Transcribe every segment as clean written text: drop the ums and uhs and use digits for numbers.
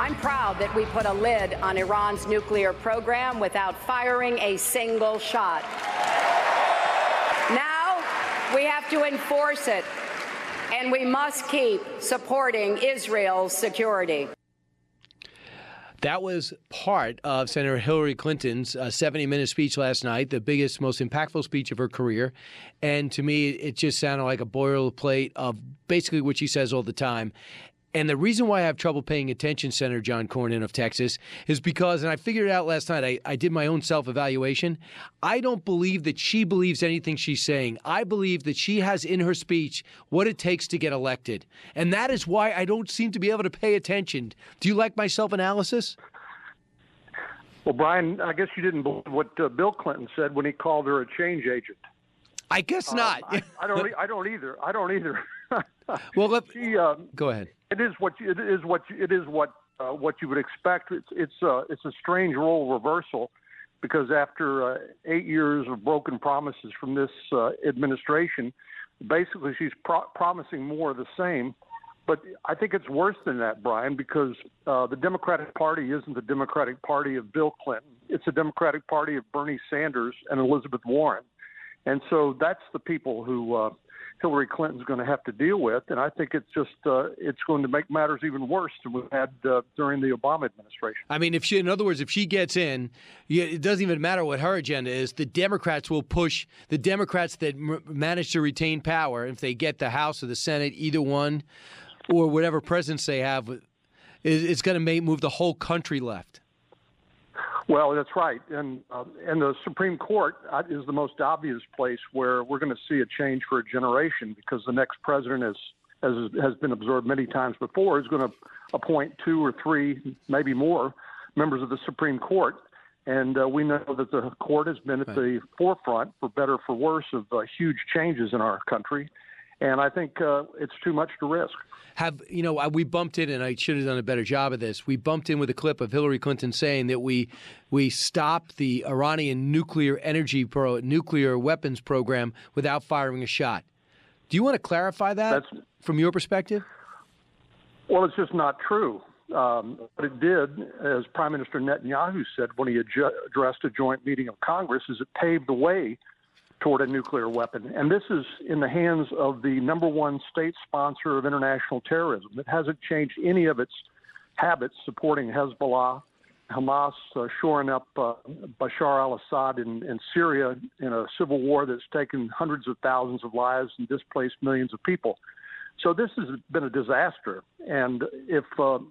I'm proud that we put a lid on Iran's nuclear program without firing a single shot. Now we have to enforce it, and we must keep supporting Israel's security. That was part of Senator Hillary Clinton's 70-minute speech last night, the biggest, most impactful speech of her career. And to me, it just sounded like a boilerplate of basically what she says all the time. And the reason why I have trouble paying attention, Senator John Cornyn of Texas, is because, and I figured it out last night, I did my own self-evaluation. I don't believe that she believes anything she's saying. I believe that she has in her speech what it takes to get elected. And that is why I don't seem to be able to pay attention. Do you like my self-analysis? Well, Brian, I guess you didn't believe what Bill Clinton said when he called her a change agent. I guess not. I don't either. I don't either. Well, go ahead. It is what you would expect. It's a strange role reversal, because after 8 years of broken promises from this administration, basically she's promising more of the same. But I think it's worse than that, Brian, because the Democratic Party isn't the Democratic Party of Bill Clinton. It's the Democratic Party of Bernie Sanders and Elizabeth Warren. And so that's the people who Hillary Clinton's going to have to deal with. And I think it's going to make matters even worse than we had during the Obama administration. I mean, if she gets in, it doesn't even matter what her agenda is. The Democrats will push the Democrats that manage to retain power. If they get the House or the Senate, either one, or whatever presence they have, it's going to move the whole country left. Well, that's right. And the Supreme Court is the most obvious place where we're going to see a change for a generation, because the next president, as has been observed many times before, is going to appoint 2 or 3, maybe more, members of the Supreme Court. And we know that the court has been at the forefront, for better or for worse, of huge changes in our country. And I think it's too much to risk. We bumped in, and I should have done a better job of this. We bumped in with a clip of Hillary Clinton saying that we stopped the Iranian nuclear weapons program without firing a shot. Do you want to clarify that from your perspective? Well, it's just not true. What it did, as Prime Minister Netanyahu said when he addressed a joint meeting of Congress, is it paved the way toward a nuclear weapon. And this is in the hands of the number one state sponsor of international terrorism. It hasn't changed any of its habits, supporting Hezbollah, Hamas, shoring up Bashar al-Assad in Syria in a civil war that's taken hundreds of thousands of lives and displaced millions of people. So this has been a disaster. And if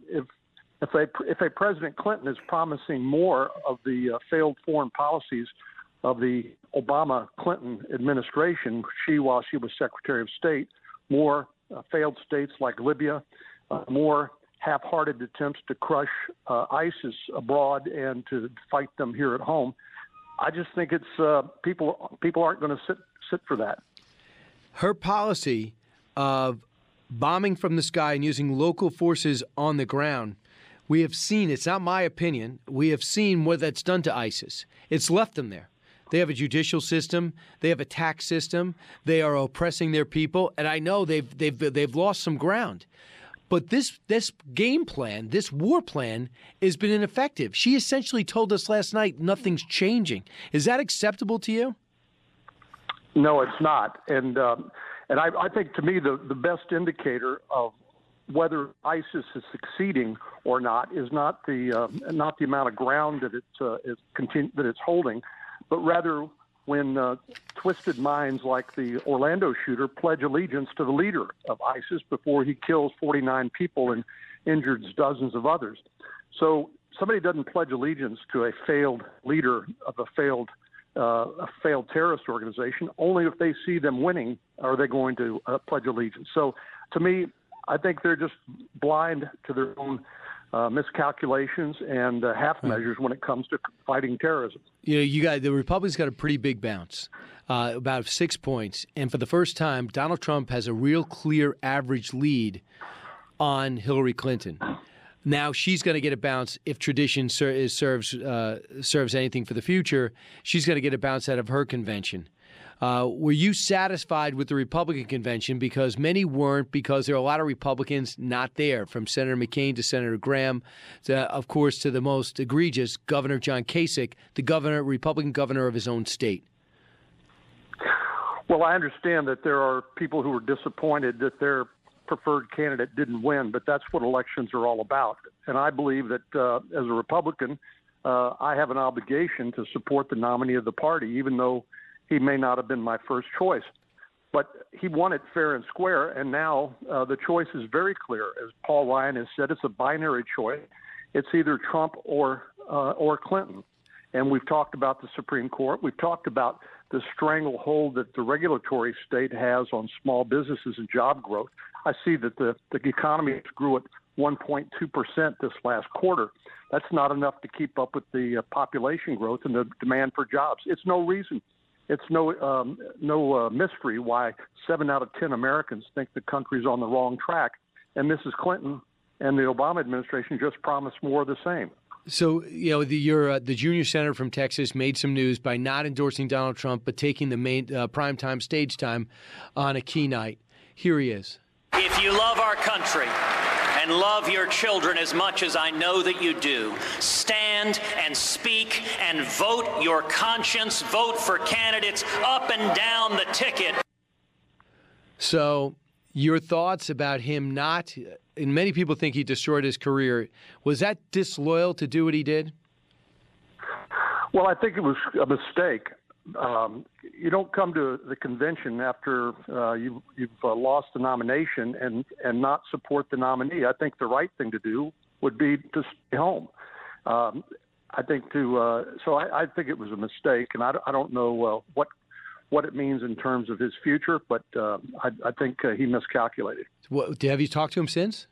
a President Clinton is promising more of the failed foreign policies of the Obama-Clinton administration, while she was Secretary of State, more failed states like Libya, more half-hearted attempts to crush ISIS abroad and to fight them here at home, I just think it's people aren't going to sit for that. Her policy of bombing from the sky and using local forces on the ground, we have seen, it's not my opinion, we have seen what that's done to ISIS. It's left them there. They have a judicial system. They have a tax system. They are oppressing their people, and I know they've lost some ground. But this game plan, this war plan, has been ineffective. She essentially told us last night nothing's changing. Is that acceptable to you? No, it's not. And I think, to me, the best indicator of whether ISIS is succeeding or not is not the amount of ground that it's holding, but rather when twisted minds like the Orlando shooter pledge allegiance to the leader of ISIS before he kills 49 people and injures dozens of others. So somebody doesn't pledge allegiance to a failed leader of a failed terrorist organization. Only if they see them winning are they going to pledge allegiance. So to me, I think they're just blind to their own miscalculations and half measures when it comes to fighting terrorism. The Republicans got a pretty big bounce, about 6 points. And for the first time, Donald Trump has a real clear average lead on Hillary Clinton. Now she's going to get a bounce if tradition serves anything for the future. She's going to get a bounce out of her convention. Were you satisfied with the Republican convention? Because many weren't, because there are a lot of Republicans not there, from Senator McCain to Senator Graham, of course, to the most egregious, Governor John Kasich, the Republican governor of his own state. Well, I understand that there are people who are disappointed that their preferred candidate didn't win, but that's what elections are all about. And I believe that as a Republican, I have an obligation to support the nominee of the party, even though he may not have been my first choice. But he won it fair and square, and now the choice is very clear. As Paul Ryan has said, it's a binary choice. It's either Trump or Clinton. And we've talked about the Supreme Court. We've talked about the stranglehold that the regulatory state has on small businesses and job growth. I see that the economy grew at 1.2% this last quarter. That's not enough to keep up with the population growth and the demand for jobs. It's no reason. It's no mystery why 7 out of 10 Americans think the country's on the wrong track. And Mrs. Clinton and the Obama administration just promised more of the same. So, the junior senator from Texas made some news by not endorsing Donald Trump, but taking the main primetime stage time on a key night. Here he is. If you love our country and love your children as much as I know that you do, stand and speak and vote your conscience. Vote for candidates up and down the ticket. So your thoughts about him not, and many people think he destroyed his career, was that disloyal to do what he did? Well, I think it was a mistake. You don't come to the convention after you've lost the nomination and not support the nominee. I think the right thing to do would be to stay home. I think I think it was a mistake, and I don't know what it means in terms of his future, but I think he miscalculated. Have you talked to him since?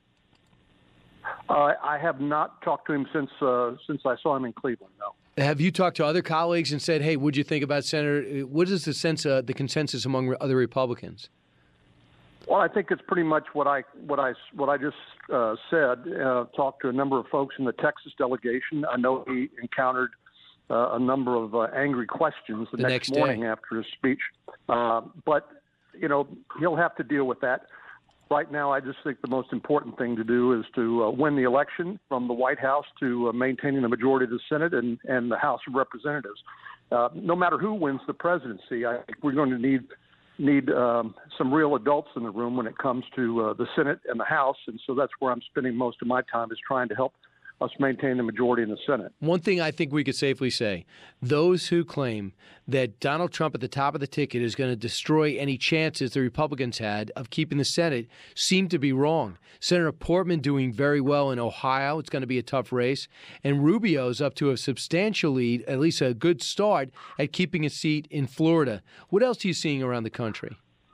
I have not talked to him since I saw him in Cleveland. No. Have you talked to other colleagues and said, "Hey, what'd you think about Senator?" What is the consensus among other Republicans? Well, I think it's pretty much what I just said. Talked to a number of folks in the Texas delegation. I know he encountered a number of angry questions the next morning after his speech. But he'll have to deal with that. Right now, I just think the most important thing to do is to win the election from the White House to maintaining the majority of the Senate and the House of Representatives. No matter who wins the presidency, I think we're going to need some real adults in the room when it comes to the Senate and the House. And so that's where I'm spending most of my time, is trying to help us maintain the majority in the Senate. One thing I think we could safely say, those who claim that Donald Trump at the top of the ticket is going to destroy any chances the Republicans had of keeping the Senate seem to be wrong. Senator Portman doing very well in Ohio. It's going to be a tough race. And Rubio's up to a substantial lead, at least a good start, at keeping a seat in Florida. What else are you seeing around the country?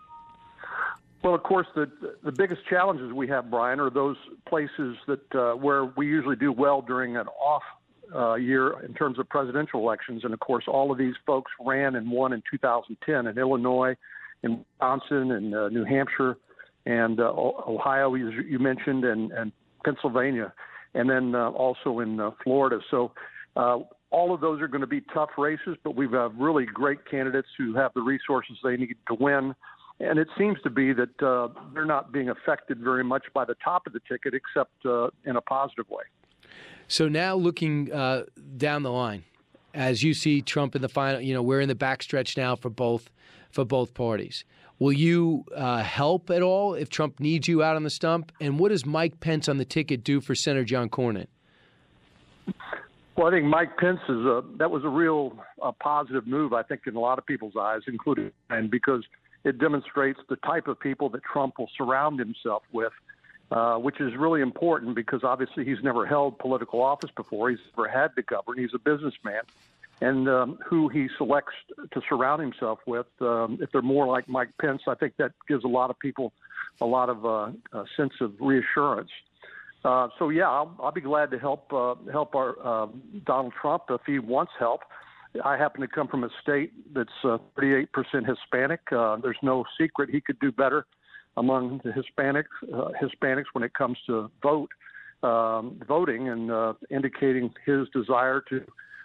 Well, of course, the biggest challenges we have, Brian, are those places that where we usually do well during an off year in terms of presidential elections. And, of course, all of these folks ran and won in 2010 in Illinois, in Wisconsin, and New Hampshire, and Ohio, as you mentioned, and Pennsylvania, and then also in Florida. So all of those are going to be tough races, but we've really great candidates who have the resources they need to win. And it seems to be that they're not being affected very much by the top of the ticket, except in a positive way. So now looking down the line, as you see Trump in the final, we're in the backstretch now for both parties. Will you help at all if Trump needs you out on the stump? And what does Mike Pence on the ticket do for Senator John Cornyn? Well, I think Mike Pence that was a real positive move, I think, in a lot of people's eyes, including mine, because it demonstrates the type of people that Trump will surround himself with, which is really important because obviously he's never held political office before. He's never had to govern. He's a businessman. And who he selects to surround himself with, if they're more like Mike Pence, I think that gives a lot of people a lot of sense of reassurance. So, yeah, I'll be glad to help our Donald Trump if he wants help. I happen to come from a state that's 38% Hispanic. There's no secret he could do better among the Hispanics when it comes to voting and indicating his desire to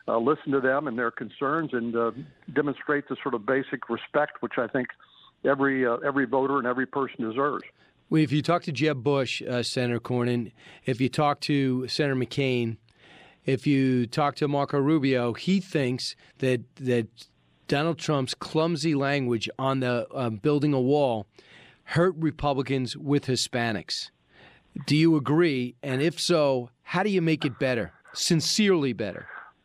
listen to them and their concerns and demonstrate the sort of basic respect which I think every voter and every person deserves. Well, if you talk to Jeb Bush, Senator Cornyn, if you talk to Senator McCain, if you talk to Marco Rubio, he thinks that Donald Trump's clumsy language on the building a wall hurt Republicans with Hispanics. Do you agree? And if so, how do you make it better, sincerely better?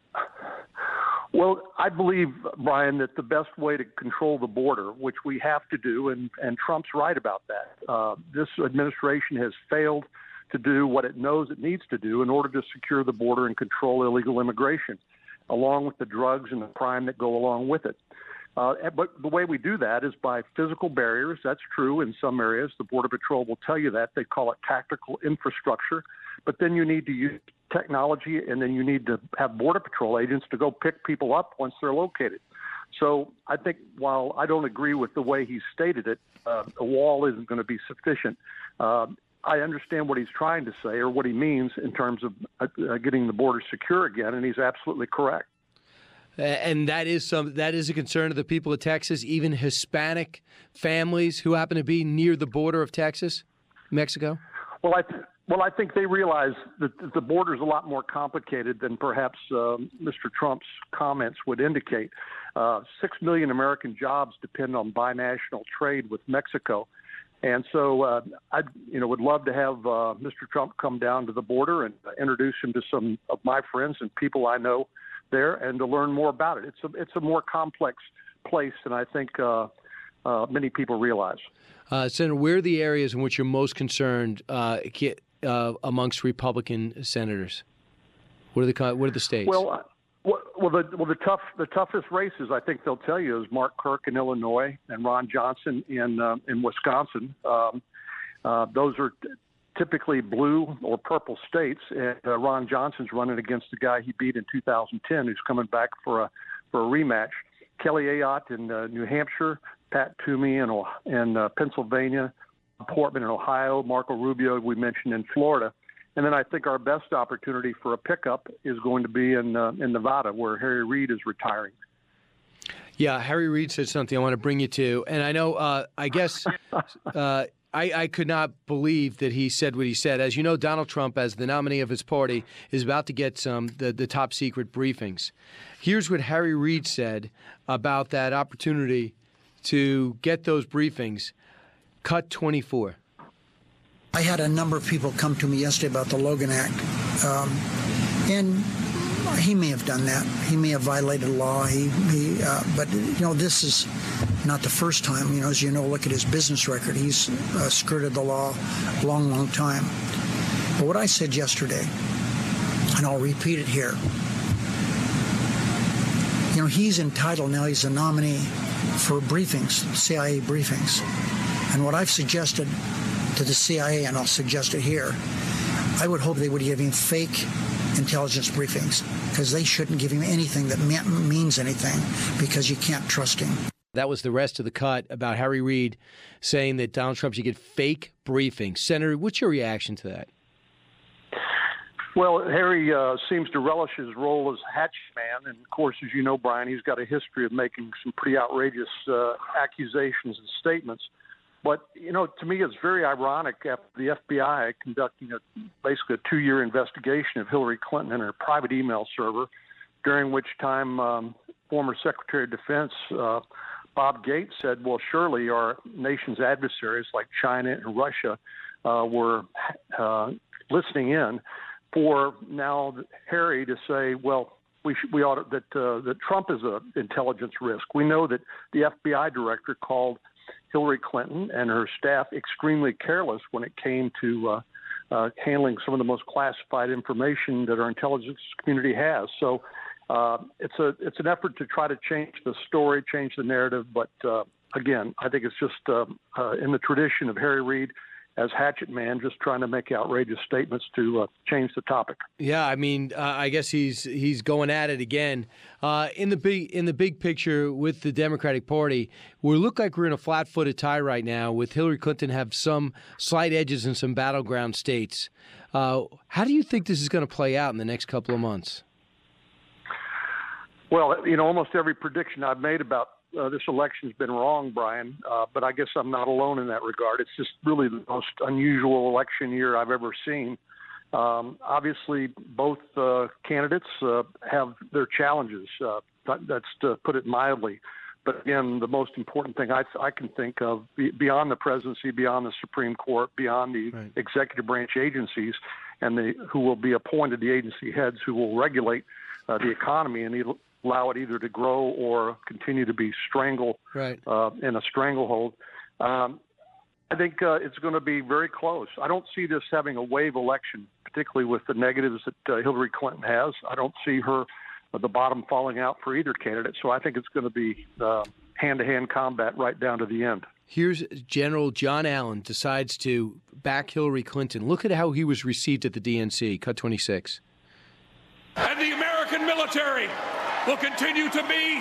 Well, I believe, Brian, that the best way to control the border, which we have to do, and Trump's right about that, this administration has failed to do what it knows it needs to do in order to secure the border and control illegal immigration, along with the drugs and the crime that go along with it. But the way we do that is by physical barriers. That's true in some areas. The Border Patrol will tell you that. They call it tactical infrastructure. But then you need to use technology, and then you need to have Border Patrol agents to go pick people up once they're located. So I think while I don't agree with the way he stated it, a wall isn't going to be sufficient. I understand what he's trying to say or what he means in terms of getting the border secure again, and he's absolutely correct. And that is a concern of the people of Texas, even Hispanic families who happen to be near the border of Texas, Mexico? Well, I think they realize that the border is a lot more complicated than perhaps Mr. Trump's comments would indicate. 6 million American jobs depend on binational trade with Mexico. And so I would love to have Mr. Trump come down to the border and introduce him to some of my friends and people I know there and to learn more about it. It's a more complex place than I think many people realize. Senator, where are the areas in which you're most concerned amongst Republican senators? What are the states? Well, the toughest races, I think they'll tell you, is Mark Kirk in Illinois and Ron Johnson in Wisconsin. Those are typically blue or purple states, and Ron Johnson's running against the guy he beat in 2010, who's coming back for a rematch. Kelly Ayotte in New Hampshire, Pat Toomey in Pennsylvania, Portman in Ohio, Marco Rubio we mentioned in Florida. And then I think our best opportunity for a pickup is going to be in Nevada, where Harry Reid is retiring. Yeah, Harry Reid said something I want to bring you to. And I know, I guess I could not believe that he said what he said. As you know, Donald Trump, as the nominee of his party, is about to get the top secret briefings. Here's what Harry Reid said about that opportunity to get those briefings. Cut 24. I had a number of people come to me yesterday about the Logan Act, and he may have done that. He may have violated law. But this is not the first time. As you know, look at his business record. He's skirted the law a long, long time. But what I said yesterday, and I'll repeat it here. He's entitled now. He's a nominee for briefings, CIA briefings, and what I've suggested to the CIA, and I'll suggest it here, I would hope they would give him fake intelligence briefings, because they shouldn't give him anything that means anything, because you can't trust him. That was the rest of the cut about Harry Reid saying that Donald Trump should get fake briefings. Senator, what's your reaction to that? Well, Harry seems to relish his role as hatchet man. And, of course, as you know, Brian, he's got a history of making some pretty outrageous accusations and statements. But, to me, it's very ironic after the FBI conducting basically a 2-year investigation of Hillary Clinton and her private email server, during which time former Secretary of Defense Bob Gates said, well, surely our nation's adversaries like China and Russia were listening in, for now Harry to say, well, we ought to, that Trump is an intelligence risk. We know that the FBI director called Hillary Clinton and her staff extremely careless when it came to handling some of the most classified information that our intelligence community has. So it's an effort to try to change the story, change the narrative. But again, I think it's just in the tradition of Harry Reid as hatchet man, just trying to make outrageous statements to change the topic. Yeah, I mean, I guess he's going at it again. In the big picture with the Democratic Party, we look like we're in a flat-footed tie right now, with Hillary Clinton have some slight edges in some battleground states. How do you think this is going to play out in the next couple of months? Well, almost every prediction I've made about this election has been wrong, Brian, but I guess I'm not alone in that regard. It's just really the most unusual election year I've ever seen. Obviously, both candidates have their challenges. That's to put it mildly. But again, the most important thing I can think of, beyond the presidency, beyond the Supreme Court, beyond the executive branch agencies, and who will be appointed, the agency heads who will regulate the economy and allow it either to grow or continue to be strangled in a stranglehold. I think it's going to be very close. I don't see this having a wave election, particularly with the negatives that Hillary Clinton has. I don't see the bottom falling out for either candidate. So I think it's going to be hand-to-hand combat right down to the end. Here's General John Allen decides to back Hillary Clinton. Look at how he was received at the DNC. Cut 26. And the American military will continue to be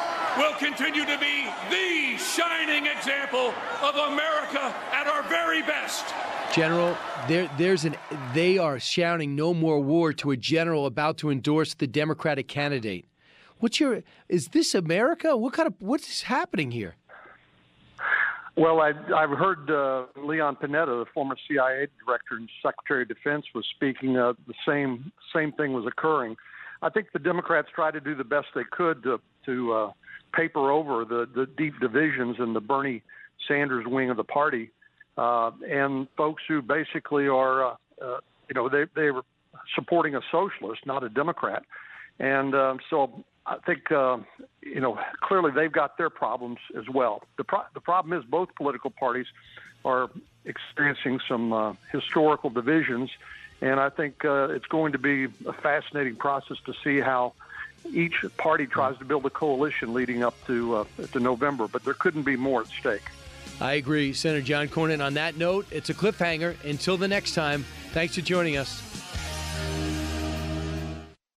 the shining example of America at our very best. General, they are shouting no more war to a general about to endorse the Democratic candidate. Is this America? What's happening here? Well, I've heard Leon Panetta, the former CIA director and Secretary of Defense, was speaking. The same thing was occurring. I think the Democrats tried to do the best they could to paper over the deep divisions in the Bernie Sanders wing of the party, and folks who basically are, they were supporting a socialist, not a Democrat, and so I think clearly they've got their problems as well. The problem is both political parties are experiencing some historical divisions, and I think it's going to be a fascinating process to see how each party tries to build a coalition leading up to November, but there couldn't be more at stake. I agree, Senator John Cornyn. On that note, it's a cliffhanger. Until the next time, thanks for joining us.